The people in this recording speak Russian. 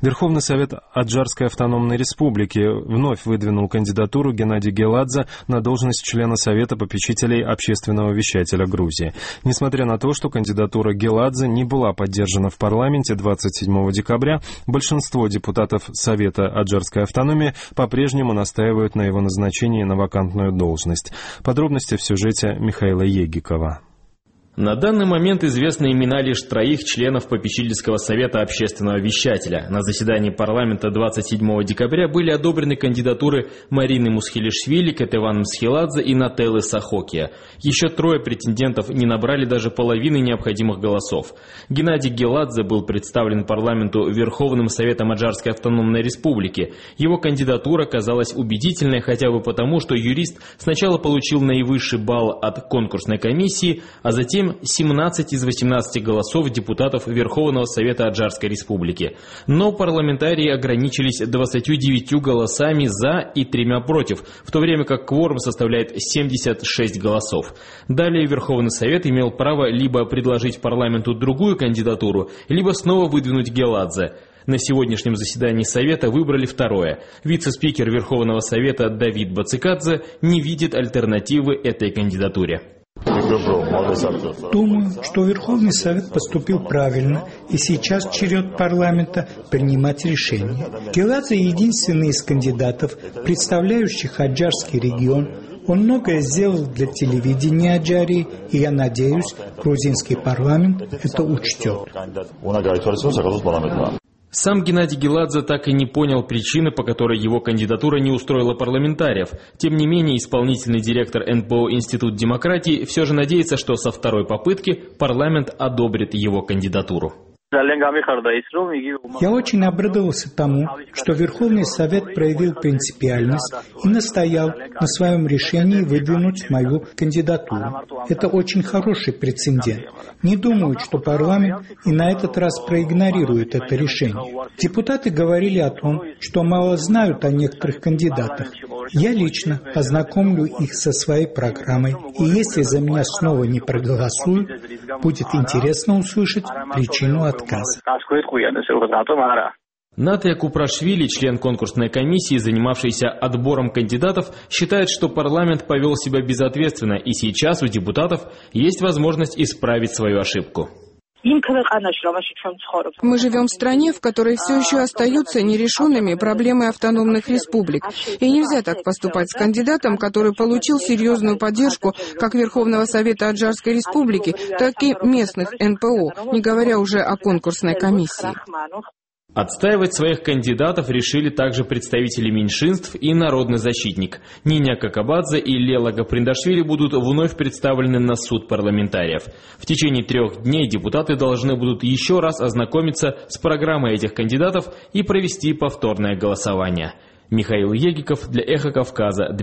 Верховный совет Аджарской автономной республики вновь выдвинул кандидатуру Геннадия Геладзе на должность члена Совета попечителей общественного вещателя Грузии. Несмотря на то, что кандидатура Геладзе не была поддержана в парламенте 27 декабря, большинство депутатов Совета Аджарской автономии по-прежнему настаивают на его назначении на вакантную должность. Подробности в сюжете Михаила Егикова. На данный момент известны имена лишь 3 членов попечительского совета общественного вещателя. На заседании парламента 27 декабря были одобрены кандидатуры Марины Мусхилишвили, Кетеван Мсхиладзе и Нателлы Сахокия. Еще 3 претендентов не набрали даже половины необходимых голосов. Геннадий Геладзе был представлен парламенту Верховным Советом Аджарской автономной республики. Его кандидатура казалась убедительной хотя бы потому, что юрист сначала получил наивысший балл от конкурсной комиссии, а затем 17 из 18 голосов депутатов Верховного Совета Аджарской республики. Но парламентарии ограничились 29 голосами «за» и 3 «против», в то время как кворум составляет 76 голосов. Далее Верховный Совет имел право либо предложить парламенту другую кандидатуру, либо снова выдвинуть Геладзе. На сегодняшнем заседании Совета выбрали 2-е. Вице-спикер Верховного Совета Давид Бацикадзе не видит альтернативы этой кандидатуре. Думаю, что Верховный Совет поступил правильно, и сейчас черед парламента принимать решения. Геладзе единственный из кандидатов, представляющих Аджарский регион. Он многое сделал для телевидения Аджарии, и я надеюсь, грузинский парламент это учтет. Сам Геннадий Геладзе так и не понял причины, по которой его кандидатура не устроила парламентариев. Тем не менее, исполнительный директор НПО «Институт демократии» все же надеется, что со 2-й попытки парламент одобрит его кандидатуру. Я очень обрадовался тому, что Верховный Совет проявил принципиальность и настоял на своем решении выдвинуть мою кандидатуру. Это очень хороший прецедент. Не думаю, что парламент и на этот раз проигнорирует это решение. Депутаты говорили о том, что мало знают о некоторых кандидатах. Я лично ознакомлю их со своей программой, и если за меня снова не проголосуют, будет интересно услышать причину отказа. Наталья Купрашвили, член конкурсной комиссии, занимавшейся отбором кандидатов, считает, что парламент повел себя безответственно, и сейчас у депутатов есть возможность исправить свою ошибку. Мы живем в стране, в которой все еще остаются нерешенными проблемы автономных республик. И нельзя так поступать с кандидатом, который получил серьезную поддержку как Верховного Совета Аджарской республики, так и местных НПО, не говоря уже о конкурсной комиссии. Отстаивать своих кандидатов решили также представители меньшинств и народный защитник. Ниня Какабадзе и Лела Гаприндашвили будут вновь представлены на суд парламентариев. В течение 3 дней депутаты должны будут еще раз ознакомиться с программой этих кандидатов и провести повторное голосование. Михаил Егиков для «Эхо Кавказа».